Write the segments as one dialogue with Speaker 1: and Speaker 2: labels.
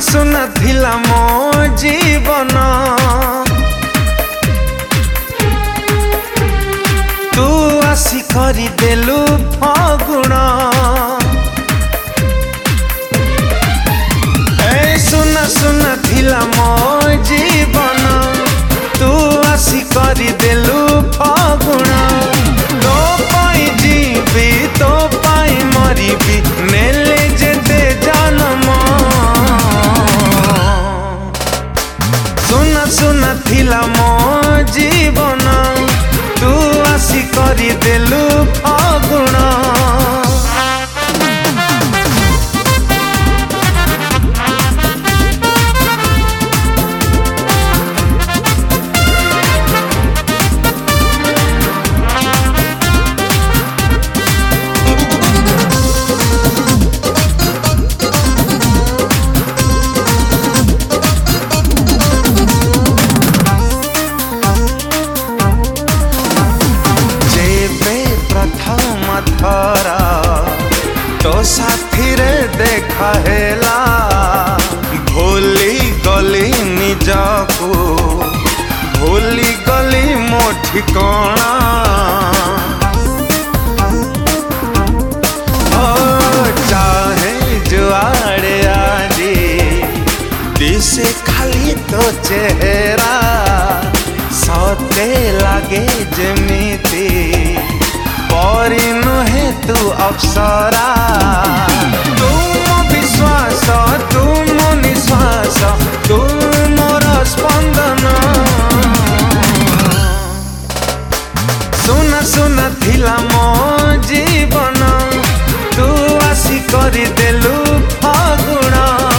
Speaker 1: सुना थिला मो जीवन तू आसी करी देलु फगुण सुना सुना थिला मो जीवन तू आसी करी देलु फगुण तो पाई जीवी तो पाई मरीबी नेले जेते जन्म सुना सुना थिला मो जीवन तू आसी करी देलु फगुण तो साथी रे देखा हेला भूली गली निजकू भूली गली मो ठिकाना चाहे जुआड़े आजी दिसे खाली तो चेहरा सते लागे जेमिति परी नुहे तू अप्सरा तू मो विश्वास तू मो निश्वास तू मोर स्पंदन सुना सुना थिला मो जीवन तू आसी करी देलु फगुण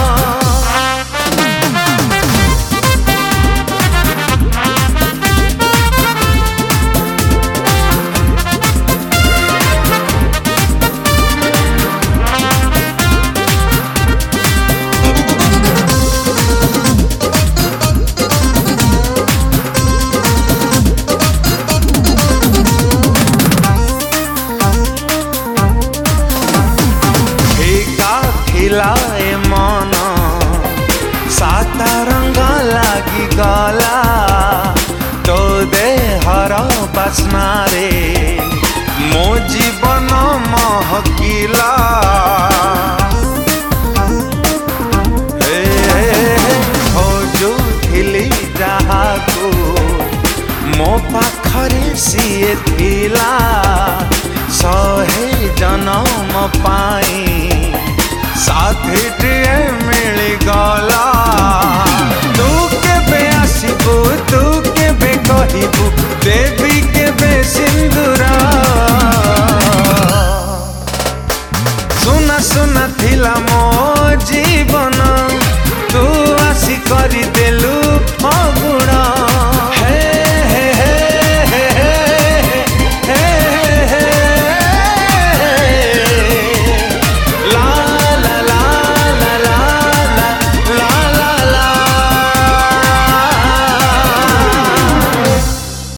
Speaker 1: लाए मन साता रंग लागी गला तो देहर बास्ना रे मो जीवन महकिला खोजुथिली जहाकू मो पाखरे सीए थिला सहे जन्म पाई साथी टिए मिली गला तू केबे आसीबू तू केबे कहिबू देवी केबे सिंदूरा सुना सुना थिला मो जीवन तू आसी करी दे